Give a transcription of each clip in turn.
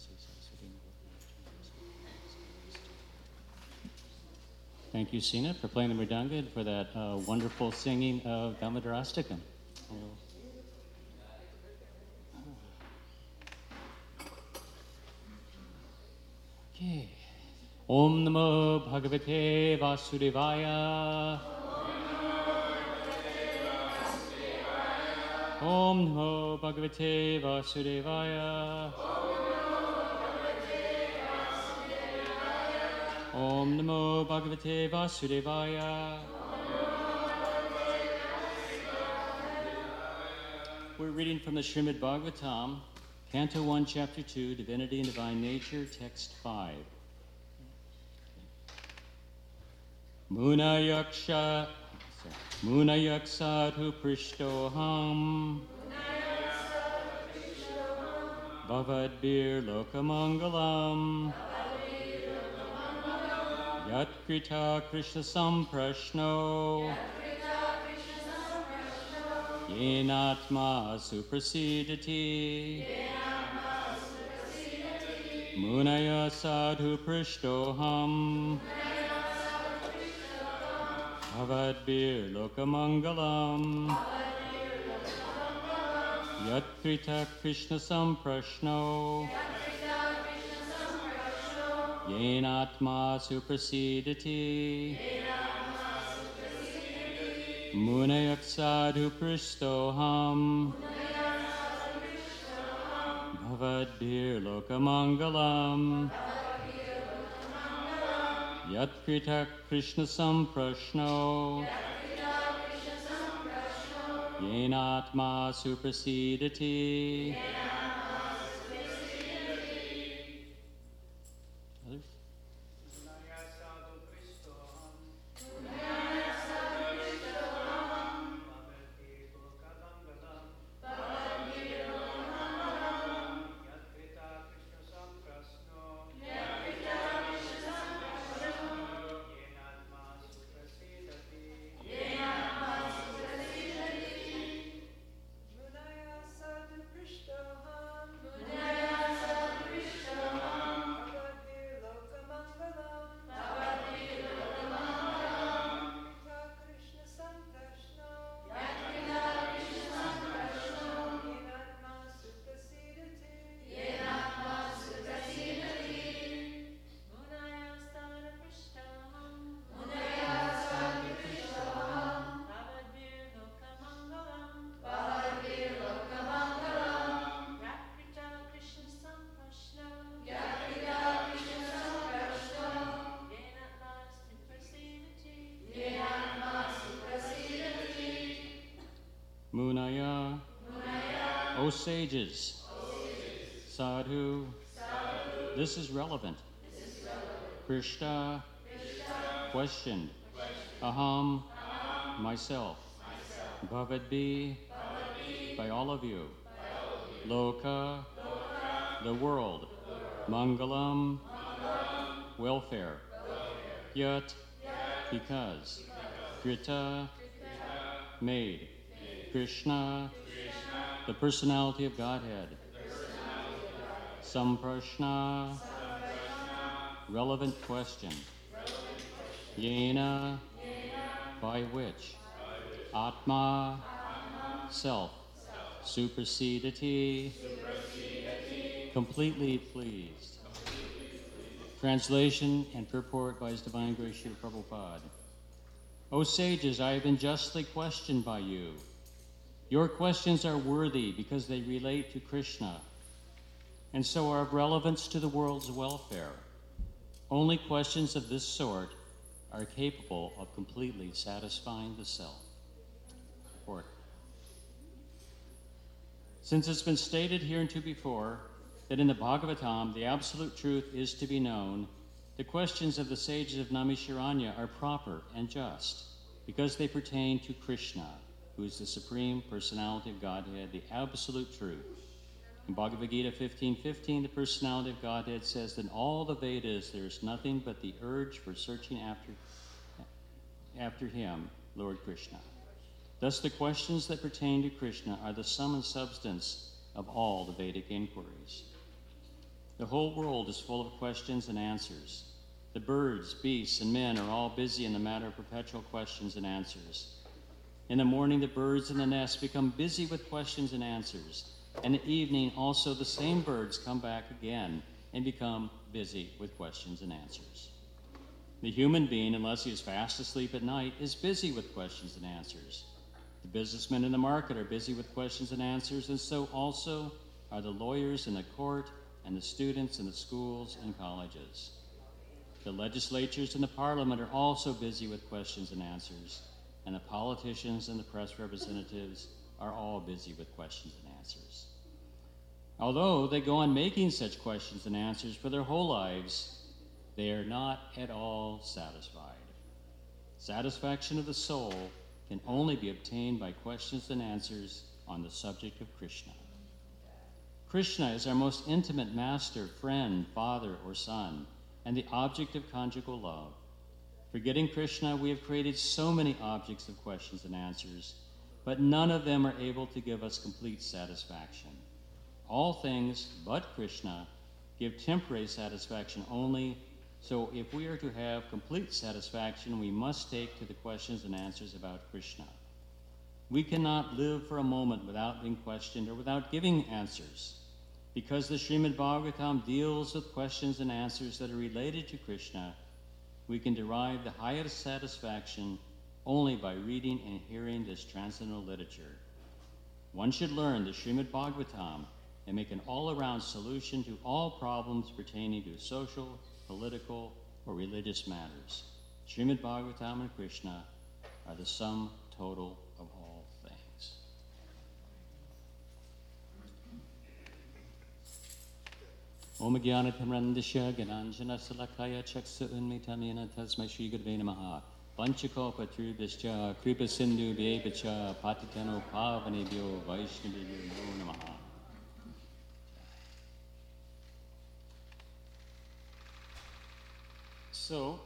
Thank you, Sina, for playing the mridanga and for that wonderful singing of Damodarastakam. Okay. Om Namo Bhagavate Vasudevaya. Om Namo Bhagavate Vasudevaya. Om Namo Bhagavate Vasudevaya. We're reading from the Srimad Bhagavatam, Canto 1, Chapter 2, Divinity and Divine Nature, Text 5. Munayaksha Munayaksathu Prishtoham Bhavadbir Lokamangalam Yatkrita Krishna Samprashno Yenatma Suprasidati Munaya Sadhu Prishtoham Bhavadbir Lokamangalam Yatkrita Krishna Samprashno Yenatma Suprasidati Munayak Sadhu Prishtoham Bhavadbir Lokamangalam Yatkrita Krishna Samprashno Yenatma Suprasidati. Others? Munaya. O sages. Sadhu. This is relevant. Krishna. Questioned. Aham. Myself. Bhavadbi. By all of you. Loka. The world. Mangalam. Welfare. Yat. Because. Krita. Made. Krishna, the personality of Godhead. Samprashna, relevant question. Yena, by which. Atma, self. Suprasidati, completely pleased. Translation and purport by His Divine Grace Srila Prabhupada. O sages, I have been justly questioned by you. Your questions are worthy because they relate to Krishna, and so are of relevance to the world's welfare. Only questions of this sort are capable of completely satisfying the self. Report. Since it's been stated hereunto before that in the Bhagavatam the absolute truth is to be known, the questions of the sages of Naimisharanya are proper and just because they pertain to Krishna, who is the Supreme Personality of Godhead, the absolute truth. In Bhagavad Gita 15:15, the Personality of Godhead says that in all the Vedas there is nothing but the urge for searching after Him, Lord Krishna. Thus the questions that pertain to Krishna are the sum and substance of all the Vedic inquiries. The whole world is full of questions and answers. The birds, beasts, and men are all busy in the matter of perpetual questions and answers. In the morning, the birds in the nest become busy with questions and answers. And in the evening, also the same birds come back again and become busy with questions and answers. The human being, unless he is fast asleep at night, is busy with questions and answers. The businessmen in the market are busy with questions and answers, and so also are the lawyers in the court and the students in the schools and colleges. The legislatures and the parliament are also busy with questions and answers, and the politicians and the press representatives are all busy with questions and answers. Although they go on making such questions and answers for their whole lives, they are not at all satisfied. Satisfaction of the soul can only be obtained by questions and answers on the subject of Krishna. Krishna is our most intimate master, friend, father, or son, and the object of conjugal love. Forgetting Krishna, we have created so many objects of questions and answers, but none of them are able to give us complete satisfaction. All things but Krishna give temporary satisfaction only, so if we are to have complete satisfaction, we must take to the questions and answers about Krishna. We cannot live for a moment without being questioned or without giving answers. Because the Srimad Bhagavatam deals with questions and answers that are related to Krishna, we can derive the highest satisfaction only by reading and hearing this transcendental literature. One should learn the Srimad Bhagavatam and make an all-around solution to all problems pertaining to social, political, or religious matters. Srimad Bhagavatam and Krishna are the sum total of all things. Om Jnanatamrandasya Gananjana Salakaya Chaksa Unmitamina Tasmai Shri Gurave Namaha Panchakopa Trubhascha Kripa Sindhu Bhevacha Patitano Pavanebhyo Vaishnavibhyo Namaha. So,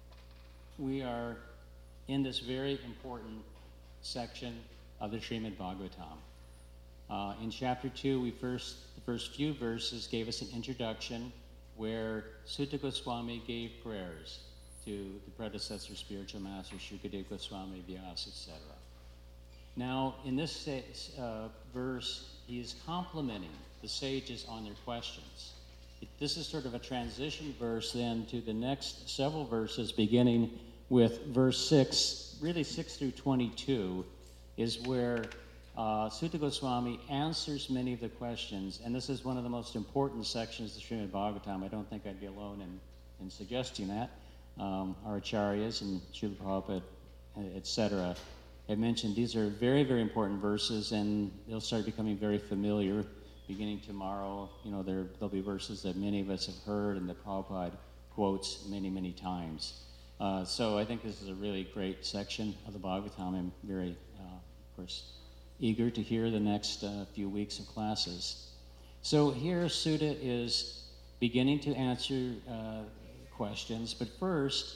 we are in this very important section of the Srimad Bhagavatam. In chapter 2, the first few verses gave us an introduction where Sutta Goswami gave prayers to the predecessor spiritual master, Shukadeva Goswami, Vyasa, etc. Now, in this verse, he is complimenting the sages on their questions. This is sort of a transition verse then to the next several verses, beginning with verse 6, really 6 through 22, is where Sutta Goswami answers many of the questions, and this is one of the most important sections of the Srimad Bhagavatam. I don't think I'd be alone in suggesting that. Our acharyas and Srila Prabhupada, etc., have mentioned these are very, very important verses, and they'll start becoming very familiar. Beginning tomorrow, there'll be verses that many of us have heard and that Prabhupada quotes many, many times. So I think this is a really great section of the Bhagavatam. I'm very, of course, eager to hear the next few weeks of classes. So here Sutta is beginning to answer questions, but first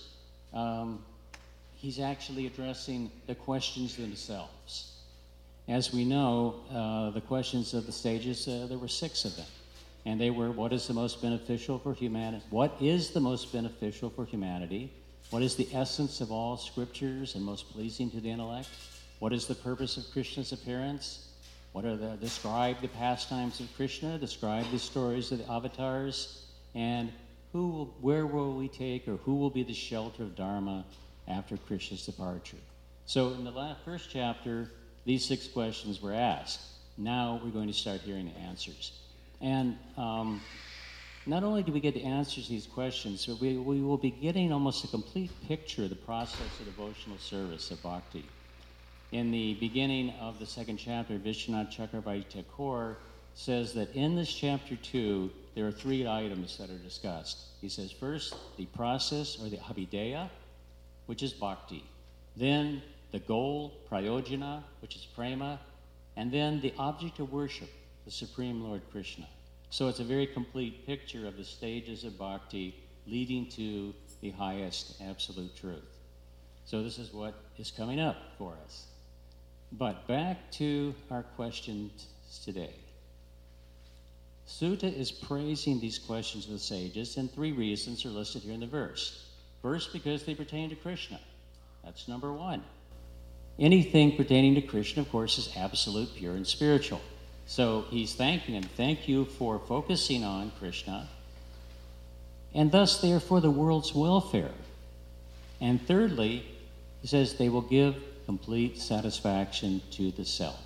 he's actually addressing the questions themselves. As we know, the questions of the sages, there were 6 of them. And they were, what is the most beneficial for humanity? What is the most beneficial for humanity? What is the essence of all scriptures and most pleasing to the intellect? What is the purpose of Krishna's appearance? Describe the pastimes of Krishna, describe the stories of the avatars, and where will we take, or who will be the shelter of Dharma after Krishna's departure? So in the first chapter, these 6 questions were asked. Now we're going to start hearing the answers. And not only do we get the answers to these questions, but we will be getting almost a complete picture of the process of devotional service of bhakti. In the beginning of the 2nd chapter, Vishwanath Chakravarti Thakur says that in this chapter 2, there are 3 items that are discussed. He says, first, the process or the abhideya, which is bhakti. Then the goal, prayojana, which is prema, and then the object of worship, the Supreme Lord Krishna. So it's a very complete picture of the stages of bhakti leading to the highest absolute truth. So this is what is coming up for us. But back to our questions today. Sutta is praising these questions of the sages, and 3 reasons are listed here in the verse. First, because they pertain to Krishna. That's number 1. Anything pertaining to Krishna, of course, is absolute, pure, and spiritual. So he's thanking him. Thank you for focusing on Krishna. And thus they are for the world's welfare. And thirdly, he says they will give complete satisfaction to the self.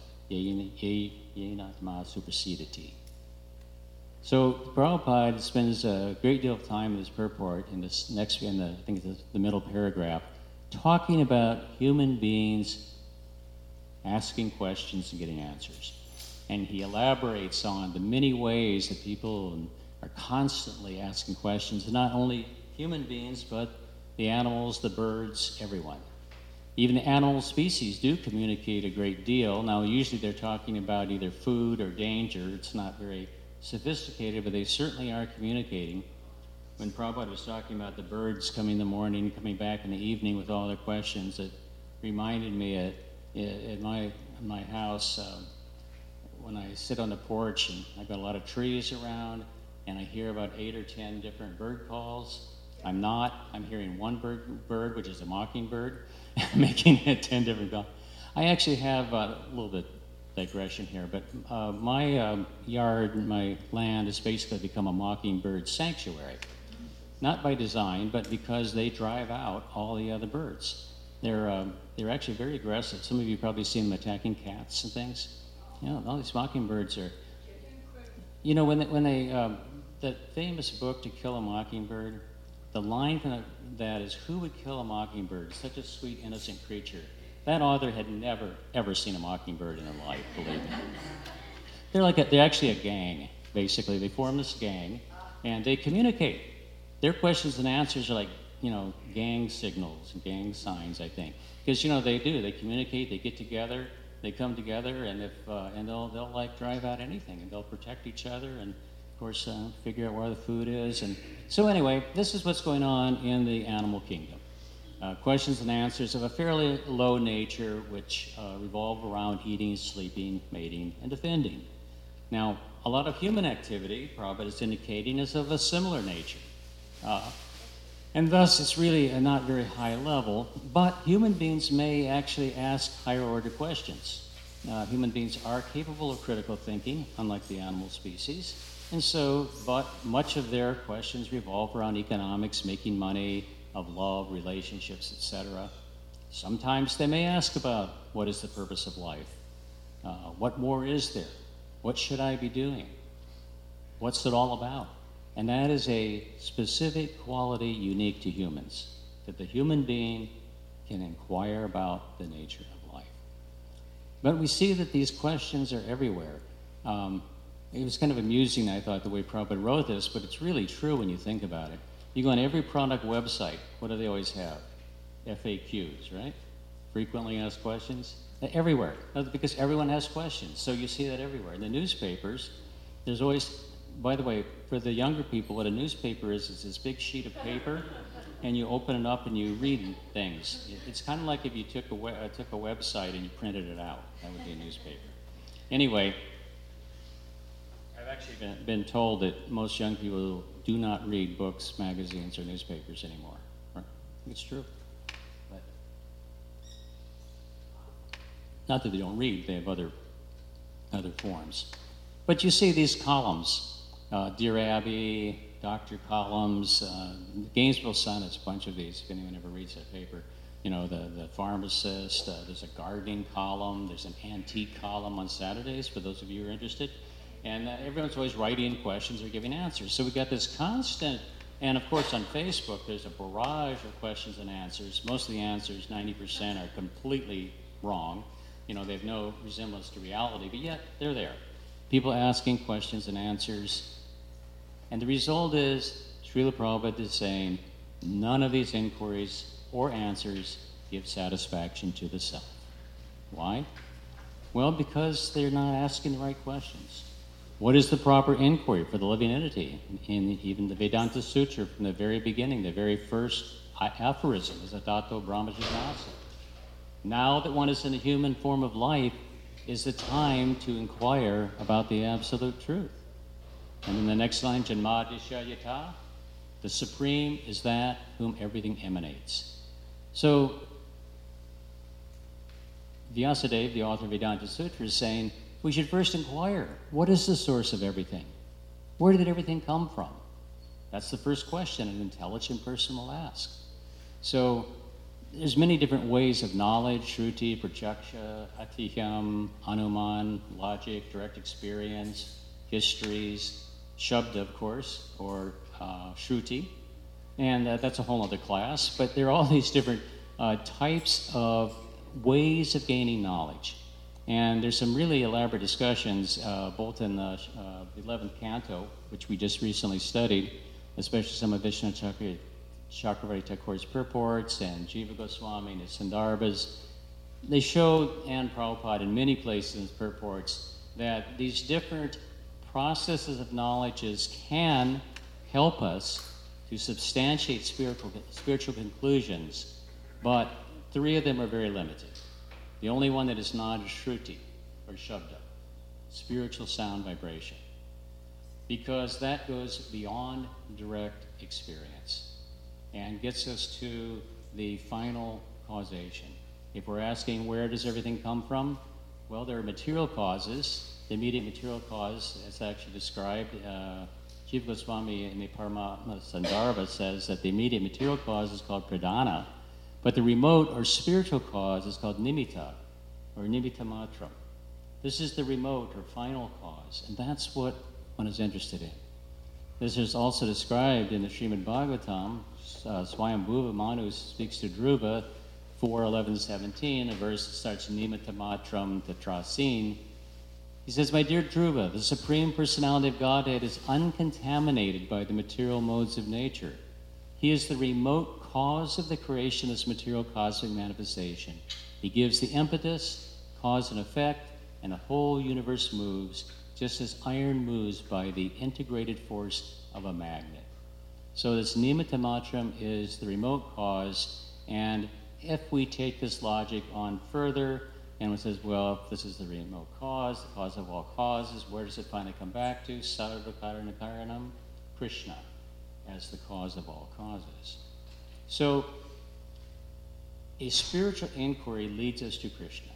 So Prabhupada spends a great deal of time in his purport in this next, I think it's the middle paragraph, talking about human beings asking questions and getting answers. And he elaborates on the many ways that people are constantly asking questions, and not only human beings, but the animals, the birds, everyone. Even the animal species do communicate a great deal. Now, usually they're talking about either food or danger. It's not very sophisticated, but they certainly are communicating. When Prabhupada was talking about the birds coming in the morning, coming back in the evening with all their questions, it reminded me at my house, when I sit on the porch and I've got a lot of trees around and I hear about 8 or 10 different bird calls. I'm hearing one bird, which is a mockingbird, making it 10 different calls. I actually have a little bit digression here, but my yard, my land has basically become a mockingbird sanctuary. Not by design, but because they drive out all the other birds. They're actually very aggressive. Some of you probably seen them attacking cats and things. All these mockingbirds are. When they that famous book To Kill a Mockingbird, the line from that is, "Who would kill a mockingbird? Such a sweet, innocent creature." That author had never ever seen a mockingbird in her life. Believe me. They're actually a gang. Basically, they form this gang, and they communicate. Their questions and answers are like, gang signals and gang signs, I think. Because, they do. They communicate, they get together, they come together, and they'll drive out anything, and they'll protect each other, and, of course, figure out where the food is. And so anyway, this is what's going on in the animal kingdom. Questions and answers of a fairly low nature, which revolve around eating, sleeping, mating, and defending. Now, a lot of human activity, Prabhupada is indicating, is of a similar nature. And thus, it's really a not very high level, but human beings may actually ask higher order questions. Human beings are capable of critical thinking, unlike the animal species, but much of their questions revolve around economics, making money, of love, relationships, etc. Sometimes they may ask about what is the purpose of life? What more is there? What should I be doing? What's it all about? And that is a specific quality unique to humans, that the human being can inquire about the nature of life. But we see that these questions are everywhere. It was kind of amusing, I thought, the way Prabhupada wrote this, but it's really true when you think about it. You go on every product website, what do they always have? FAQs, right? Frequently asked questions. Everywhere, because everyone has questions. So you see that everywhere. In the newspapers, there's always, by the way, for the younger people, what a newspaper is this big sheet of paper, and you open it up and you read things. It's kind of like if you took a website and you printed it out. That would be a newspaper. Anyway, I've actually been told that most young people do not read books, magazines, or newspapers anymore. It's true. But not that they don't read, they have other forms. But you see these columns, Dear Abby, Dr. columns, Gainesville Sun has a bunch of these, if anyone ever reads that paper. The pharmacist, there's a gardening column, there's an antique column on Saturdays, for those of you who are interested. And everyone's always writing questions or giving answers. So we got this constant, and of course on Facebook, there's a barrage of questions and answers. Most of the answers, 90%, are completely wrong. They have no resemblance to reality, but yet they're there. People asking questions and answers. And the result is, Srila Prabhupada is saying, none of these inquiries or answers give satisfaction to the self. Why? Well, because they're not asking the right questions. What is the proper inquiry for the living entity? In even the Vedanta Sutra, from the very beginning, the very first aphorism is Adato Brahma Jignasa. Now that one is in the human form of life, is the time to inquire about the absolute truth. And then the next line, Janmadisha Yata, the Supreme is that whom everything emanates. So Vyasadeva, the author of Vedanta Sutra, is saying we should first inquire, what is the source of everything? Where did everything come from? That's the first question an intelligent person will ask. So there's many different ways of knowledge: Shruti, Pratyaksha, Atiham, Anuman, logic, direct experience, histories, Shabda, of course, or Shruti. And that's a whole other class. But there are all these different types of ways of gaining knowledge. And there's some really elaborate discussions, both in the 11th canto, which we just recently studied, especially some of Vishnu Chakravarti Thakur's purports and Jiva Goswami and his Sandarbhas. They show, and Prabhupada in many places in his purports, that these different processes of knowledges can help us to substantiate spiritual conclusions, but three of them are very limited. The only one that is not is Shruti, or Shabda, spiritual sound vibration, because that goes beyond direct experience and gets us to the final causation. If we're asking where does everything come from, well, there are material causes. The immediate material cause, as actually described, Jiva Goswami in the Paramatma Sandarbha says that the immediate material cause is called pradhana, but the remote or spiritual cause is called nimitta, or nimitta matram. This is the remote or final cause, and that's what one is interested in. This is also described in the Srimad Bhagavatam. Swayambhuva Manu speaks to Dhruva 4:11-17, a verse that starts nimitta matram tatrasin. He says, "My dear Dhruva, the Supreme Personality of Godhead is uncontaminated by the material modes of nature. He is the remote cause of the creation of this material cosmic manifestation. He gives the impetus, cause and effect, and the whole universe moves, just as iron moves by the integrated force of a magnet." So this nimitta matram is the remote cause, and if we take this logic on further, and it says, well, if this is the remote cause, the cause of all causes, where does it finally come back to? Sarva karana karanam, Krishna, as the cause of all causes. So a spiritual inquiry leads us to Krishna.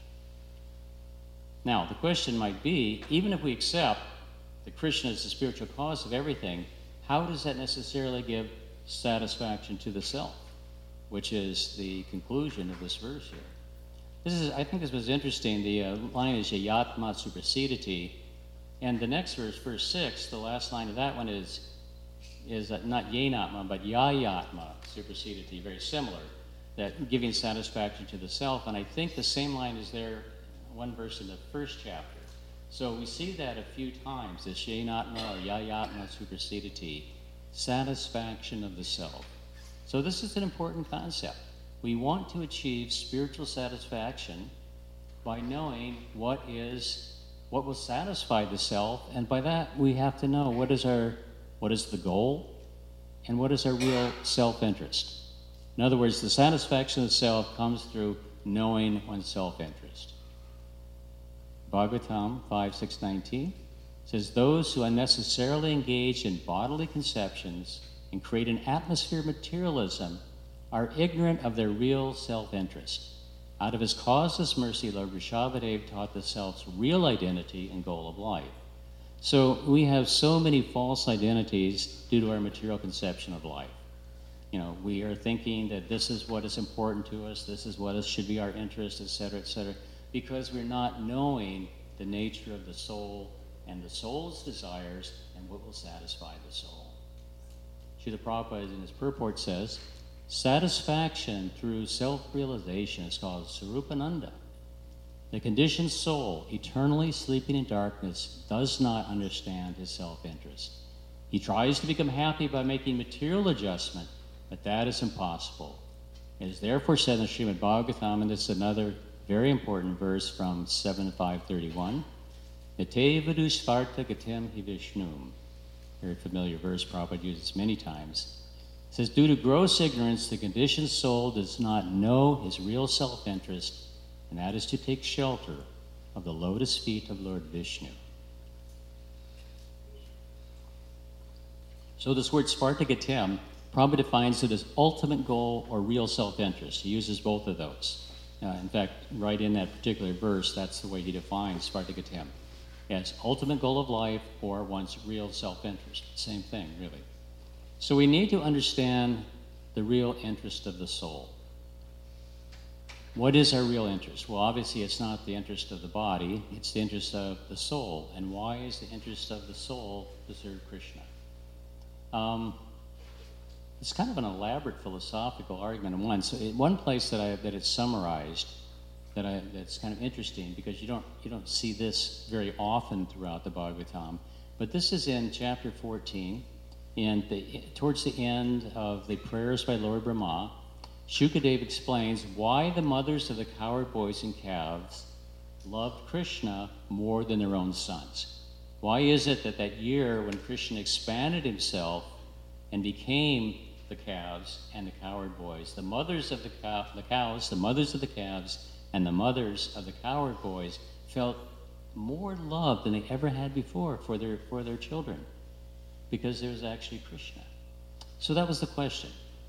Now, the question might be, even if we accept that Krishna is the spiritual cause of everything, how does that necessarily give satisfaction to the self, which is the conclusion of this verse here? I think this was interesting. The line is Yayatma Suprasidati, and the next verse, verse 6, the last line of that one is not Yenatma, but Yayatma Suprasidati, very similar, that giving satisfaction to the self. And I think the same line is there, one verse in the first chapter. So we see that a few times, this Yenatma or Yayatma Suprasidati, satisfaction of the self. So this is an important concept. We want to achieve spiritual satisfaction by knowing what will satisfy the self, and by that we have to know what is the goal and what is our real self-interest. In other words, the satisfaction of the self comes through knowing one's self-interest. Bhagavatam 5:6-19 says, "Those who unnecessarily engage in bodily conceptions and create an atmosphere of materialism are ignorant of their real self-interest. Out of his causeless mercy, Lord Vrishabhadev taught the self's real identity and goal of life." So we have so many false identities due to our material conception of life. We are thinking that this is what is important to us, this is what should be our interest, etc., because we're not knowing the nature of the soul and the soul's desires and what will satisfy the soul. Srila Prabhupada in his purport says, satisfaction through self-realization is called Sarupananda. The conditioned soul, eternally sleeping in darkness, does not understand his self-interest. He tries to become happy by making material adjustment, but that is impossible. It is therefore said in the Srimad Bhagavatam, and this is another very important verse from 7.5.31, Nate vadushvarta gatem hi Vishnum. Very familiar verse, Prabhupada uses many times. It says, due to gross ignorance, the conditioned soul does not know his real self-interest, and that is to take shelter of the lotus feet of Lord Vishnu. So this word Spartagatem probably defines it as ultimate goal or real self-interest. He uses both of those. In fact, right in that particular verse, that's the way he defines Spartagatem. As ultimate goal of life or one's real self-interest. Same thing, really. So we need to understand the real interest of the soul. What is our real interest? Well, obviously it's not the interest of the body, it's the interest of the soul. And why is the interest of the soul to serve Krishna? It's kind of an elaborate philosophical argument in one. So one place that it's summarized that's kind of interesting, because you don't see this very often throughout the Bhagavatam, but this is in chapter 14, and towards the end of the prayers by Lord Brahma. Shukadeva explains why the mothers of the cowherd boys and calves loved Krishna more than their own sons. Why is it that year when Krishna expanded himself and became the calves and the cowherd boys, the mothers of the cows, the mothers of the calves, and the mothers of the cowherd boys felt more love than they ever had before for their children, because there was actually Krishna. So that was the question.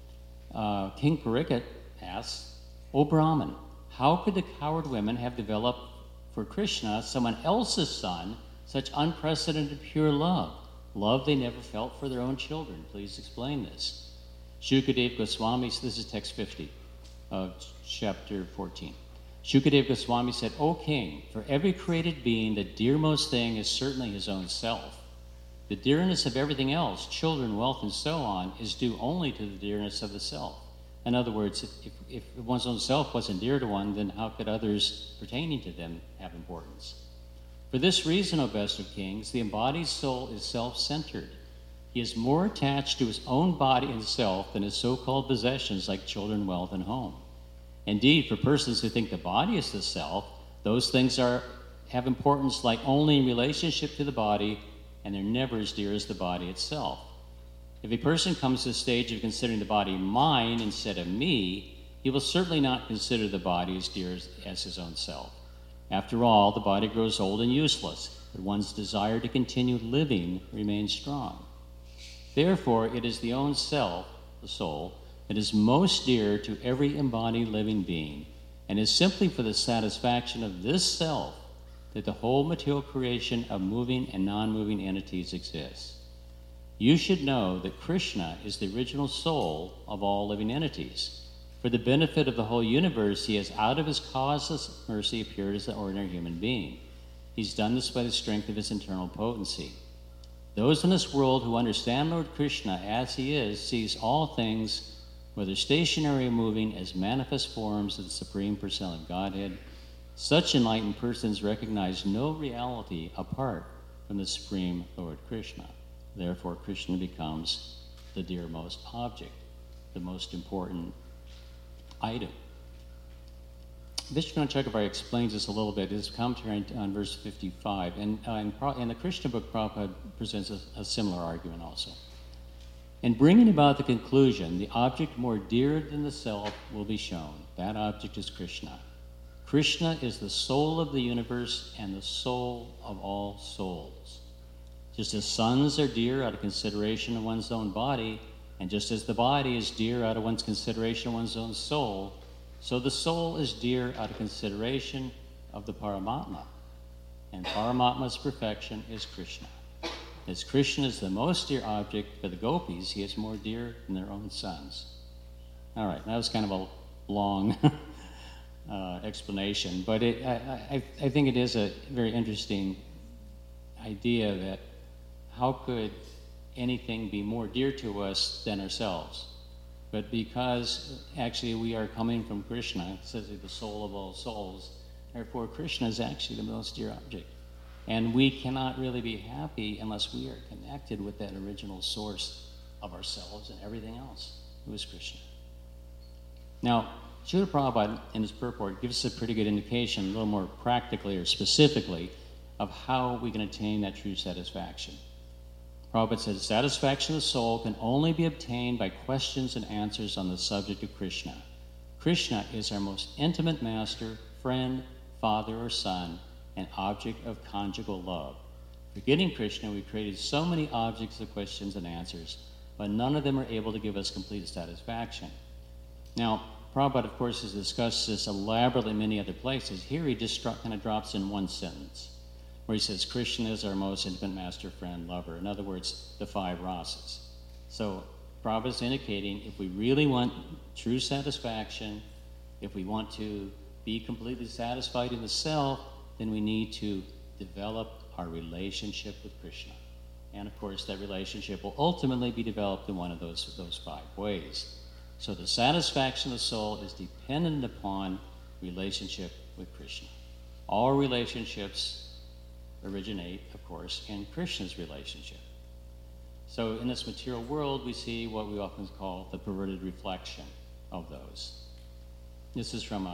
King Parikshit asks, "O Brahman, how could the cowherd women have developed for Krishna, someone else's son, such unprecedented pure love they never felt for their own children? Please explain this." Shukadeva Goswami, so this is text 50 of chapter 14. Shukadeva Goswami said, "O king, for every created being, the dearmost thing is certainly his own self. The dearness of everything else, children, wealth, and so on, is due only to the dearness of the self." In other words, if one's own self wasn't dear to one, then how could others pertaining to them have importance? For this reason, O best of kings, the embodied soul is self-centered. He is more attached to his own body and self than his so-called possessions like children, wealth, and home. Indeed, for persons who think the body is the self, those things have importance like only in relationship to the body, and they're never as dear as the body itself. If a person comes to the stage of considering the body mine instead of me, he will certainly not consider the body as dear as his own self. After all, the body grows old and useless, but one's desire to continue living remains strong. Therefore, it is the own self, the soul, that is most dear to every embodied living being, and is simply for the satisfaction of this self that the whole material creation of moving and non-moving entities exists. You should know that Krishna is the original soul of all living entities. For the benefit of the whole universe, he has out of his causeless mercy appeared as an ordinary human being. He's done this by the strength of his internal potency. Those in this world who understand Lord Krishna as he is, sees all things, whether stationary or moving, as manifest forms of the Supreme Personality of Godhead. Such enlightened persons recognize no reality apart from the Supreme Lord Krishna. Therefore, Krishna becomes the dearmost object, the most important item. Vishnu Chakravarti explains this a little bit in his commentary on verse 55, and in the Krishna book, Prabhupada presents a similar argument also. In bringing about the conclusion, the object more dear than the self will be shown. That object is Krishna. Krishna is the soul of the universe and the soul of all souls. Just as sons are dear out of consideration of one's own body, and just as the body is dear out of one's consideration of one's own soul, so the soul is dear out of consideration of the Paramatma. And Paramatma's perfection is Krishna. As Krishna is the most dear object for the gopis, he is more dear than their own sons. All right, that was kind of a long explanation, but I think it is a very interesting idea that how could anything be more dear to us than ourselves? But because actually we are coming from Krishna, it says the soul of all souls, therefore Krishna is actually the most dear object. And we cannot really be happy unless we are connected with that original source of ourselves and everything else, who is Krishna. Now, Srila Prabhupada in his purport gives us a pretty good indication, a little more practically or specifically, of how we can attain that true satisfaction. Prabhupada says, satisfaction of the soul can only be obtained by questions and answers on the subject of Krishna. Krishna is our most intimate master, friend, father, or son, an object of conjugal love. Forgetting Krishna, we created so many objects of questions and answers, but none of them are able to give us complete satisfaction. Now, Prabhupada, of course, has discussed this elaborately in many other places. Here he just kind of drops in one sentence, where he says, Krishna is our most intimate master, friend, lover. In other words, the 5 rasas. So Prabhupada is indicating if we really want true satisfaction, if we want to be completely satisfied in the self, then we need to develop our relationship with Krishna. And of course, that relationship will ultimately be developed in one of those 5 ways. So the satisfaction of the soul is dependent upon relationship with Krishna. All relationships originate, of course, in Krishna's relationship. So in this material world, we see what we often call the perverted reflection of those. This is from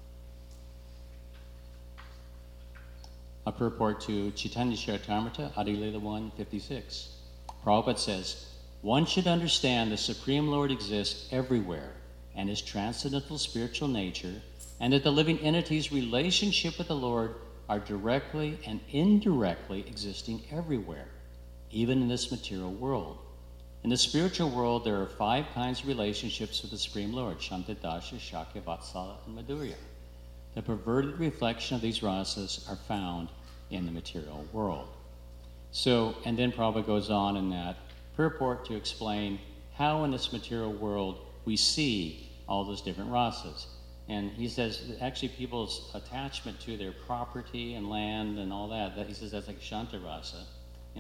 a purport to Chaitanya Charitamrita, Adilila 156. Prabhupada says, one should understand the Supreme Lord exists everywhere and his transcendental spiritual nature, and that the living entity's relationship with the Lord are directly and indirectly existing everywhere, even in this material world. In the spiritual world, there are 5 kinds of relationships with the Supreme Lord, Shanta, Dasha, Shakya, Vatsala, and Madhurya. The perverted reflection of these rasas are found in the material world. So, and then Prabhupada goes on in that purport to explain how in this material world we see all those different rasas. And he says that actually people's attachment to their property and land and all that he says that's like Shanta rasa, I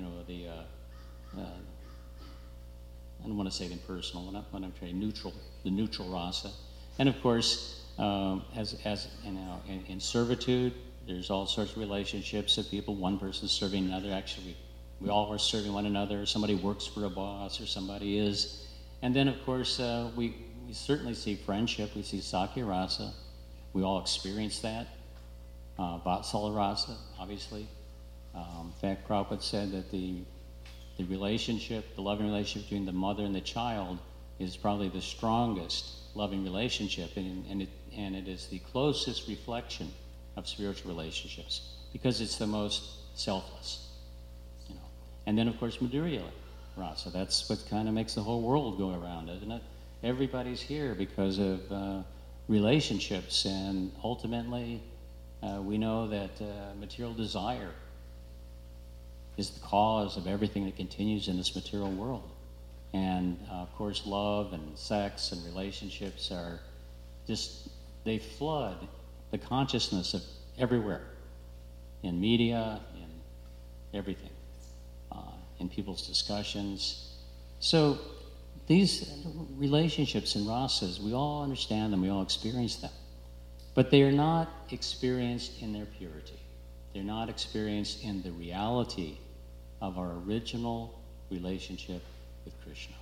don't want to say it impersonal, when I'm trying neutral, the neutral rasa. And of course, as you know, in servitude, there's all sorts of relationships of people. One person's serving another. Actually, we all are serving one another. Somebody works for a boss, or somebody is. And then, of course, we certainly see friendship. We see Sakya rasa. We all experience that. Vatsala rasa, obviously. In fact, Prabhupada said that the relationship, the loving relationship between the mother and the child, is probably the strongest loving relationship, and it is the closest reflection of spiritual relationships because it's the most selfless, you know. And then, of course, Madhurya rasa. That's what kind of makes the whole world go around, isn't it? Everybody's here because of relationships, and ultimately, we know that material desire is the cause of everything that continues in this material world. And of course, love and sex and relationships are just, they flood the consciousness of everywhere, in media, in everything, in people's discussions. So these relationships and rasas, we all understand them, we all experience them, but they are not experienced in their purity. They're not experienced in the reality of our original relationship with Krishna.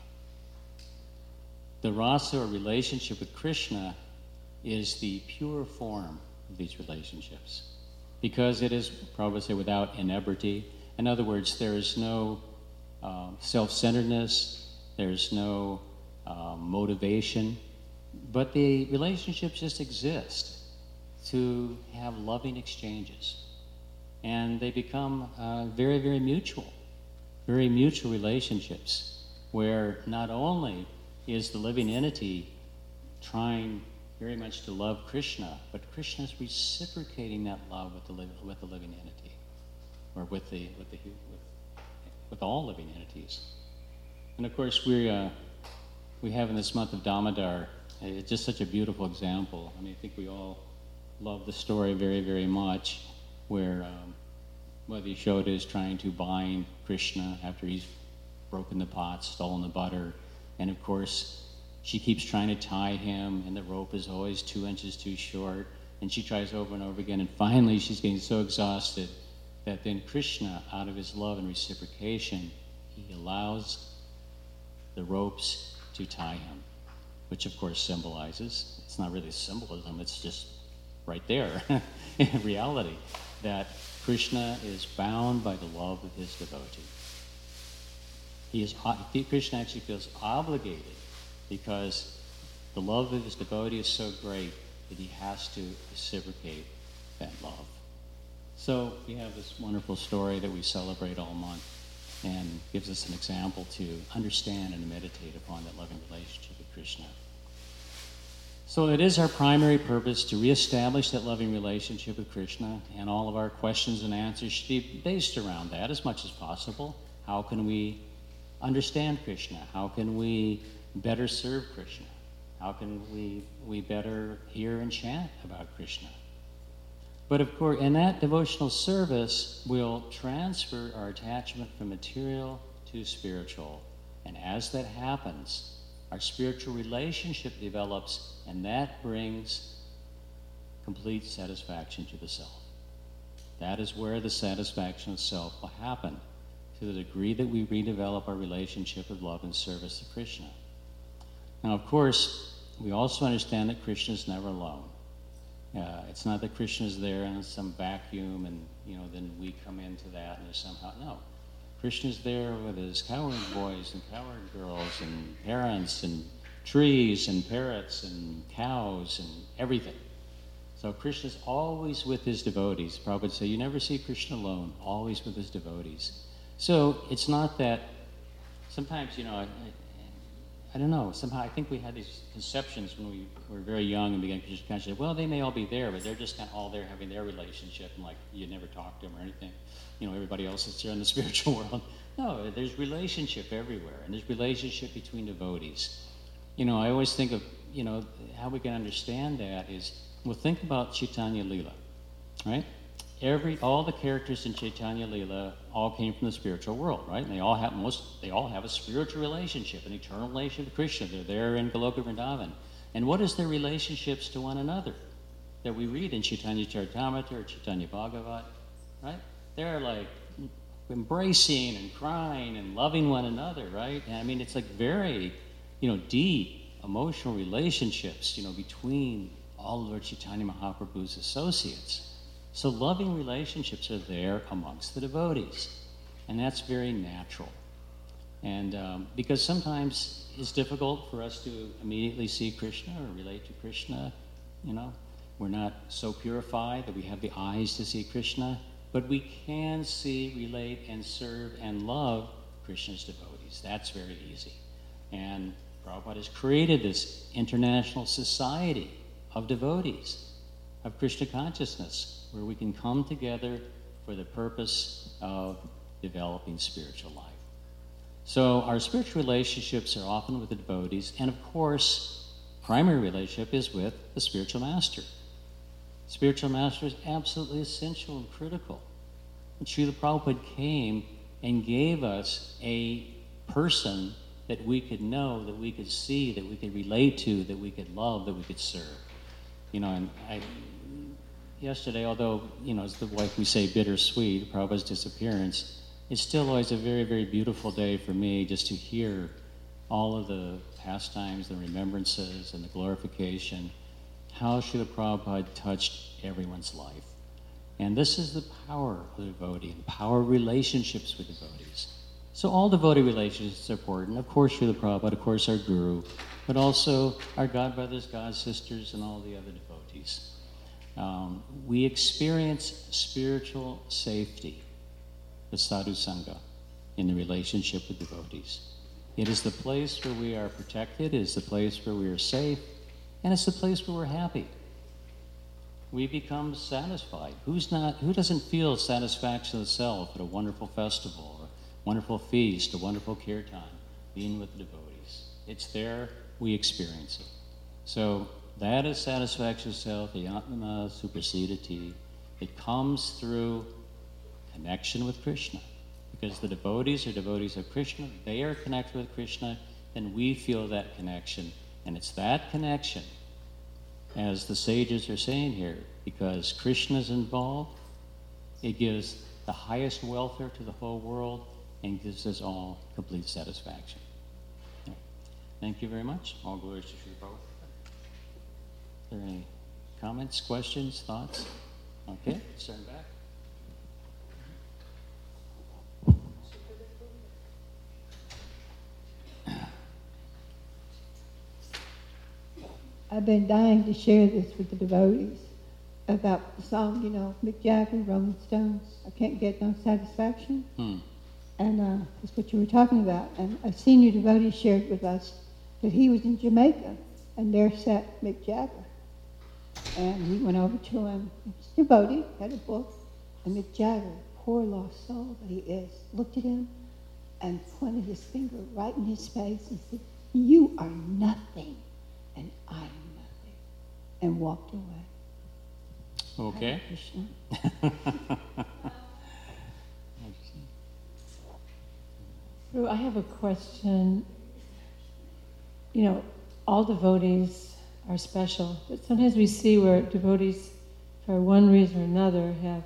The rasa, or relationship with Krishna, is the pure form of these relationships because it is, Prabhupada say, without inebriety. In other words, there is no self-centeredness, there's no motivation, but the relationships just exist to have loving exchanges. And they become very, very mutual relationships, where not only is the living entity trying very much to love Krishna, but Krishna is reciprocating that love with the living entity, or with all living entities. And of course, we have in this month of Damodar, it's just such a beautiful example. I mean, I think we all love the story very, very much, where Mother Yashoda is trying to bind Krishna after he's broken the pot, stolen the butter, and of course, she keeps trying to tie him, and the rope is always 2 inches too short, and she tries over and over again, and finally she's getting so exhausted that then Krishna, out of his love and reciprocation, he allows the ropes to tie him, which of course symbolizes, it's not really symbolism, it's just right there in reality, that Krishna is bound by the love of his devotee. Krishna actually feels obligated because the love of his devotee is so great that he has to reciprocate that love. So we have this wonderful story that we celebrate all month and gives us an example to understand and meditate upon that loving relationship with Krishna. So it is our primary purpose to reestablish that loving relationship with Krishna, and all of our questions and answers should be based around that as much as possible. How can we understand Krishna? How can we better serve Krishna? How can we better hear and chant about Krishna? But of course, in that devotional service, we'll transfer our attachment from material to spiritual. And as that happens, our spiritual relationship develops, and that brings complete satisfaction to the self. That is where the satisfaction of self will happen, to the degree that we redevelop our relationship of love and service to Krishna. Now, of course, we also understand that Krishna is never alone. It's not that Krishna is there in some vacuum and, then we come into that and somehow, no. Krishna is there with his cowherd boys and cowherd girls and parents and trees and parrots and cows and everything. So Krishna is always with his devotees. Prabhupada would say, you never see Krishna alone, always with his devotees. So it's not that, sometimes, I don't know, somehow I think we had these conceptions when we were very young and began Krishna consciousness. Well, they may all be there, but they're just kind of all there having their relationship, and like you never talk to them or anything. Everybody else is there in the spiritual world. No, there's relationship everywhere, and there's relationship between devotees. I always think of, how we can understand that is, well, think about Chaitanya Leela, right? All the characters in Chaitanya Leela all came from the spiritual world, right? And they all have a spiritual relationship, an eternal relationship with Krishna. They're there in Goloka Vrindavan. And what is their relationships to one another that we read in Chaitanya Charitamrita or Chaitanya Bhagavat, right? They're like embracing and crying and loving one another, right? And it's like very, deep emotional relationships, between all of Lord Chaitanya Mahaprabhu's associates. So loving relationships are there amongst the devotees, and that's very natural. And because sometimes it's difficult for us to immediately see Krishna or relate to Krishna, we're not so purified that we have the eyes to see Krishna, but we can see, relate, and serve and love Krishna's devotees. That's very easy. And Prabhupada has created this international society of devotees, of Krishna consciousness, where we can come together for the purpose of developing spiritual life. So our spiritual relationships are often with the devotees, and of course, primary relationship is with the spiritual master. Spiritual master is absolutely essential and critical. And Srila Prabhupada came and gave us a person that we could know, that we could see, that we could relate to, that we could love, that we could serve. Yesterday, although, it's like we say, bittersweet, Prabhupada's disappearance, it's still always a very, very beautiful day for me just to hear all of the pastimes, the remembrances, and the glorification, how Srila Prabhupada touched everyone's life. And this is the power of the devotee, the power of relationships with devotees. So all devotee relationships are important. Of course, Srila Prabhupada, of course, our guru, but also our godbrothers, god sisters, and all the other devotees. We experience spiritual safety, the sadhu sangha, in the relationship with devotees. It is the place where we are protected, it is the place where we are safe, and it's the place where we're happy. We become satisfied. Who doesn't feel satisfaction of the self at a wonderful festival, a wonderful feast, a wonderful kirtan, being with the devotees? It's there, we experience it. So that is satisfaction of self, the Atmana Suprasidati. It comes through connection with Krishna. Because the devotees are devotees of Krishna, they are connected with Krishna, and we feel that connection. And it's that connection, as the sages are saying here, because Krishna is involved, it gives the highest welfare to the whole world and gives us all complete satisfaction. Thank you very much. All glories to Srila Prabhupada. Are there any comments, questions, thoughts? Okay, starting back. I've been dying to share this with the devotees. about the song, Mick Jagger, Rolling Stones, I Can't Get No Satisfaction. And that's what you were talking about. And a senior devotee shared with us that he was in Jamaica, and there sat Mick Jagger. And he went over to him, he was a devotee, had a book, and Mick Jagger, poor lost soul that he is, looked at him and pointed his finger right in his face and said, "You are nothing, and I am nothing," and walked away. Okay. Hare Krishna. Prue, I have a question. All devotees are special, but sometimes we see where devotees, for one reason or another, have,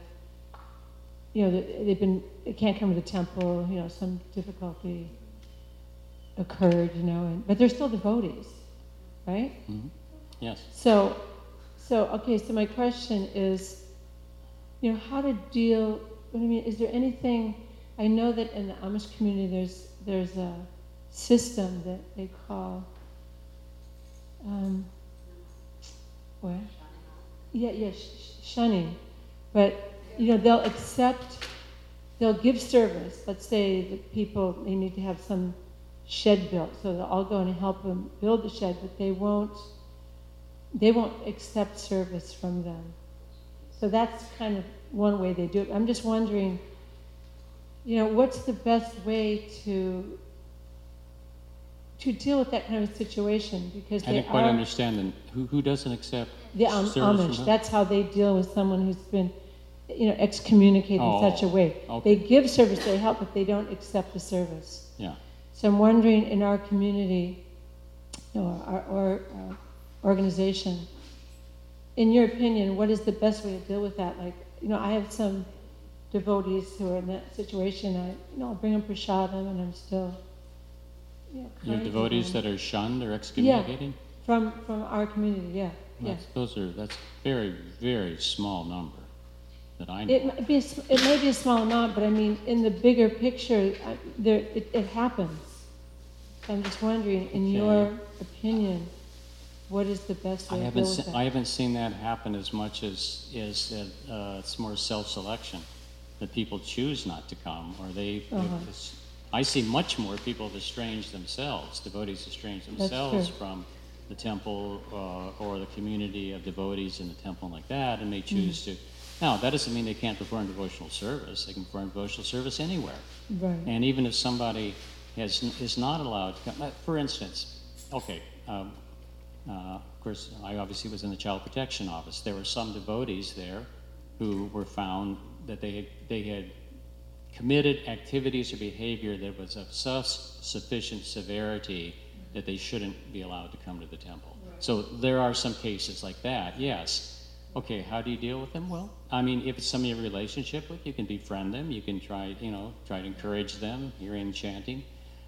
they can't come to the temple, some difficulty occurred, but they're still devotees, right? Mm-hmm. Yes. So my question is, how to deal, is there anything, I know that in the Amish community there's a system that they call, shunning. But, they'll give service. Let's say that they need to have some shed built, so they'll all go and help them build the shed, but they won't accept service from them. So that's kind of one way they do it. I'm just wondering, what's the best way to deal with that kind of a situation? Because I didn't quite understand then. Who doesn't accept the service Amish. from That's how they deal with someone who's been, excommunicated in such a way. Okay. They give service, they help, but they don't accept the service. Yeah. So I'm wondering, in our community, our organization, in your opinion, what is the best way to deal with that? Like, I have some devotees who are in that situation. I'll bring them prasadam, and I'm still. You have devotees that are shunned or excommunicated? Yeah, from our community, yeah. That's very, very small number that I know. It may be a small amount, but in the bigger picture, it happens. So I'm just wondering, in your opinion, what is the best way to deal with that? I haven't seen that happen as much as it's more self-selection, that people choose not to come, or I see much more people estrange themselves, devotees estrange themselves from the temple or the community of devotees in the temple like that, and they choose to. Now, that doesn't mean they can't perform devotional service. They can perform devotional service anywhere. Right. And even if somebody is not allowed to come, for instance, of course, I obviously was in the Child Protection Office. There were some devotees there who were found that they had committed activities or behavior that was of such sufficient severity that they shouldn't be allowed to come to the temple. Right. So there are some cases like that, yes. Okay, how do you deal with them? Well, if it's somebody you have a relationship with, you can befriend them. You can try to encourage them. You're in chanting.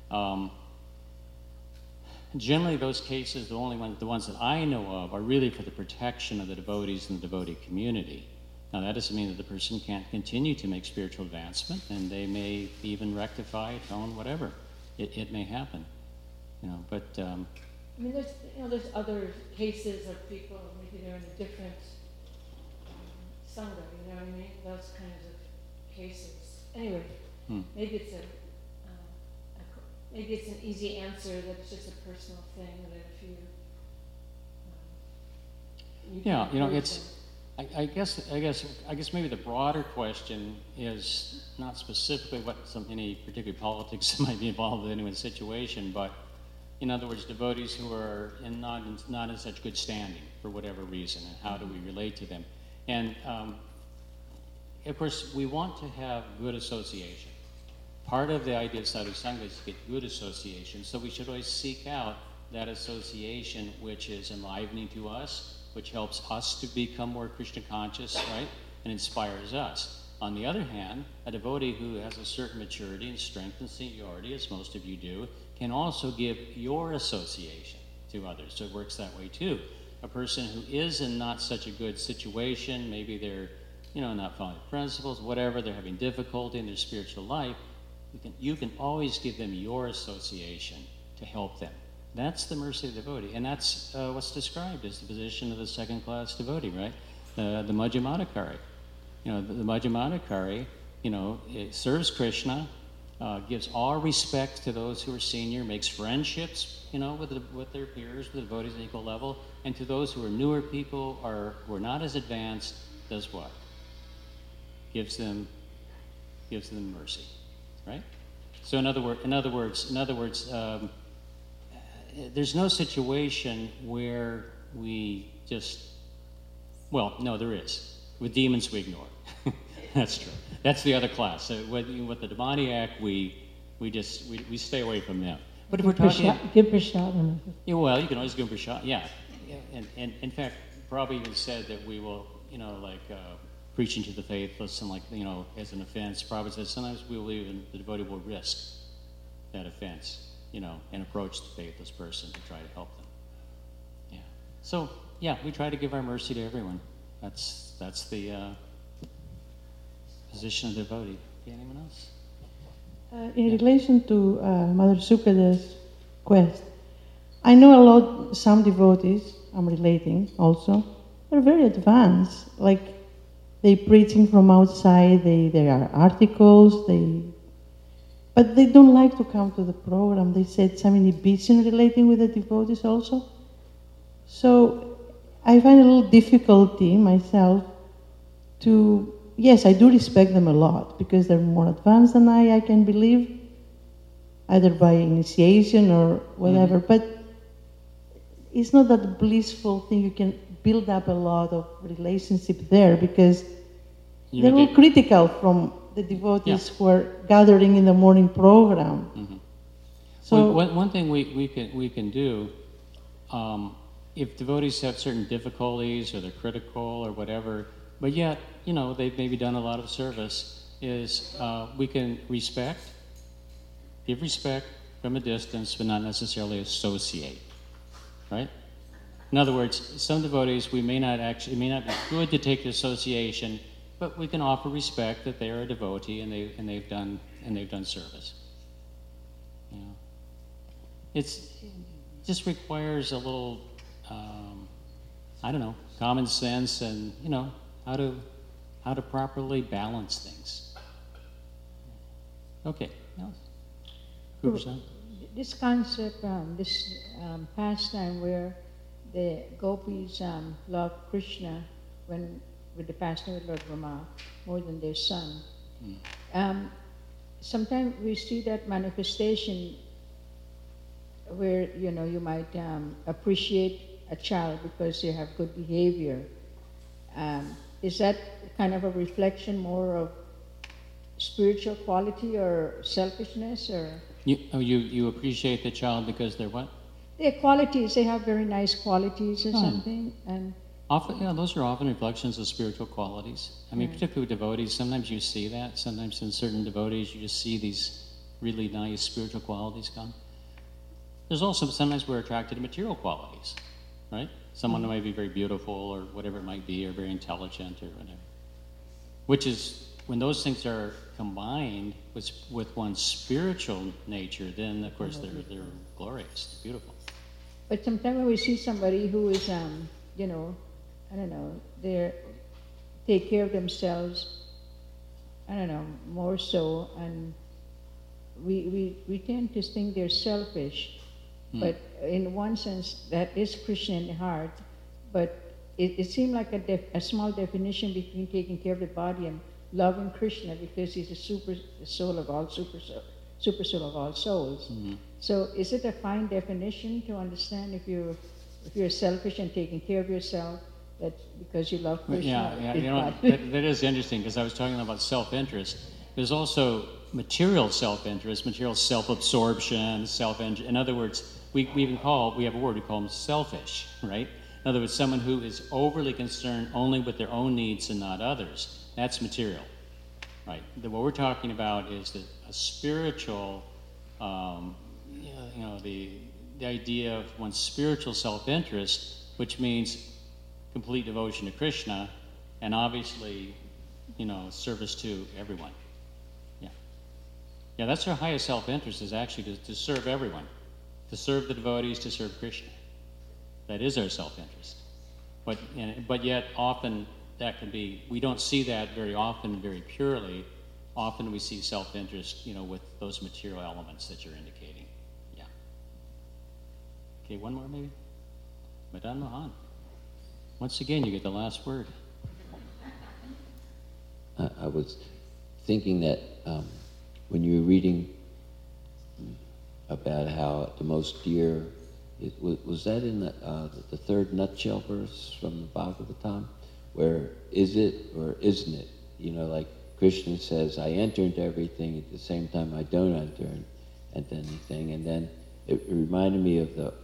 Generally, those cases, the ones that I know of, are really for the protection of the devotees and the devotee community. Now, that doesn't mean that the person can't continue to make spiritual advancement, and they may even rectify, atone, whatever. It may happen, But there's other cases of people maybe they're in a different sangha. Those kinds of cases. Anyway, maybe it's an easy answer that it's just a personal thing, and that if I guess maybe the broader question is not specifically any particular politics that might be involved with anyone's situation, but in other words, devotees who are not in such good standing for whatever reason, and how do we relate to them? And of course, we want to have good association. Part of the idea of sadhu sangha is to get good association, so we should always seek out that association which is enlivening to us, which helps us to become more Krishna conscious, right, and inspires us. On the other hand, a devotee who has a certain maturity and strength and seniority, as most of you do, can also give your association to others. So it works that way too. A person who is in not such a good situation, maybe they're not following the principles, whatever, they're having difficulty in their spiritual life, you can always give them your association to help them. That's the mercy of the devotee, and that's what's described as the position of the second-class devotee, right? the Madhyamadikari. The Madhyamadikari, it serves Krishna, gives all respect to those who are senior, makes friendships, with their peers, with devotees at equal level, and to those who are newer people or who are not as advanced, does what? Gives them mercy, right? So in other words, there's no situation where we just, no, there is. With demons, we ignore. That's true. That's the other class. So with the demoniac, we stay away from them. But if we're talking, give prashad. Yeah, well, you can always give prashad. Yeah, and in fact, Prabhupada even said that we will, preaching to the faithless and as an offense. Prabhupada said sometimes we will even, the devotee will risk that offense, and approach the faithless person to try to help them. Yeah. So we try to give our mercy to everyone. That's the position of the devotee. Okay, anyone else? In relation to Mother Sukada's quest, I know some devotees, I'm relating also, they're very advanced. Like, they preaching from outside, there are articles, but they don't like to come to the program. They said some inhibition relating with the devotees also. So I find a little difficulty myself to, yes, I do respect them a lot because they're more advanced than I can believe, either by initiation or whatever, but it's not that blissful thing. You can build up a lot of relationship there because they're all critical from the devotees who are gathering in the morning program. Mm-hmm. So one thing we can do, if devotees have certain difficulties or they're critical or whatever, but yet they've maybe done a lot of service, is we can give respect from a distance, but not necessarily associate, right? In other words, some devotees it may not be good to take the association, but we can offer respect that they are a devotee and they've done service. It just requires a little, common sense and how to properly balance things. Okay. This concept, this pastime where the gopis love Krishna with the pastime with Lord Brahma more than their son. Sometimes we see that manifestation where you might appreciate a child because they have good behavior. Is that kind of a reflection more of spiritual quality or selfishness, or? You appreciate the child because they're what? Their qualities. They have very nice qualities or something, and. Often, those are often reflections of spiritual qualities. I mean, particularly with devotees, sometimes you see that. Sometimes in certain devotees, you just see these really nice spiritual qualities come. There's also sometimes we're attracted to material qualities, right? Someone who might be very beautiful or whatever it might be, or very intelligent or whatever. Which is, when those things are combined with one's spiritual nature, then of course they're glorious, they're beautiful. But sometimes when we see somebody who is, they take care of themselves, more so, and we tend to think they're selfish. But in one sense, that is Krishna in the heart, but it seemed like a small definition between taking care of the body and loving Krishna, because he's the super soul of all souls. Mm-hmm. So is it a fine definition to understand if you're selfish and taking care of yourself, that because you love Krishna? Yeah. That is interesting, because I was talking about self-interest. There's also material self-interest, material self-absorption, in other words, we have a word, we call them selfish, right? In other words, someone who is overly concerned only with their own needs and not others. That's material, right? What we're talking about is a spiritual, the idea of one's spiritual self-interest, which means complete devotion to Krishna, and obviously, service to everyone. Yeah, that's our highest self-interest, is actually to serve everyone, to serve the devotees, to serve Krishna. That is our self-interest. But yet often that can be, we don't see that very often, very purely. Often we see self-interest, with those material elements that you're indicating. Yeah. Okay, one more maybe? Madame Mohan. Once again, you get the last word. I was thinking that when you were reading about how the most dear, was that in the third nutshell verse from the Bhagavatam? Where is it or isn't it? Like Krishna says, I enter into everything, at the same time I don't enter into anything. And then it reminded me of the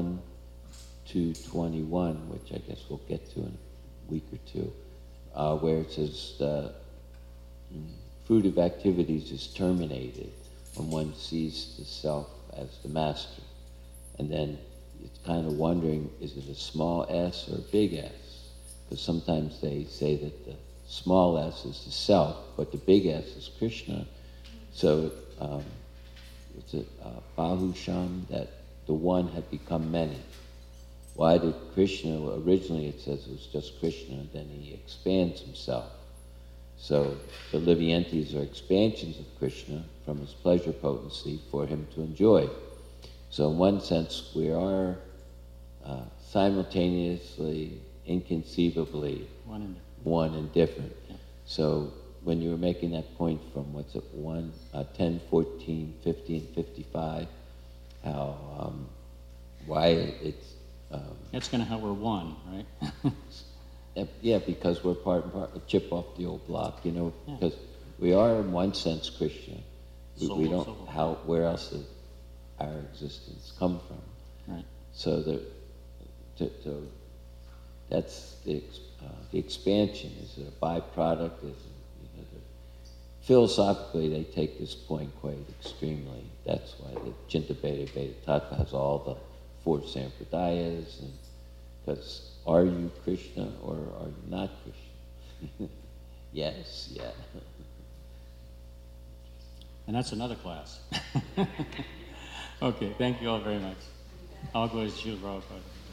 1:2:21, which I guess we'll get to in a week or two, where it says the fruit of activities is terminated when one sees the self as the master. And then it's kind of wondering, is it a small s or a big S? Because sometimes they say that the small s is the self, but the big S is Krishna. So it's a Bahusham, that the one had become many. Why did Krishna, originally it says it was just Krishna, then he expands himself. So the Livientes are expansions of Krishna from his pleasure potency for him to enjoy. So in one sense, we are simultaneously, inconceivably, one and different. Yeah. So when you were making that point from, 10, 14, 50, and 55, how, why it's... That's kind of how we're one, right? Yeah, because we're part and part, a chip off the old block, Yeah. because we are in one sense Krishna. We don't, where else does our existence come from? Right. So that's the expansion. Is it a byproduct? Philosophically, they take this point quite extremely. That's why the Chintabheda Veda Tattva has all the 4 sampradayas, because are you Krishna or are you not Krishna? Yes, yeah. And that's another class. Okay, thank you all very much. I'll go to Srila Prabhupada.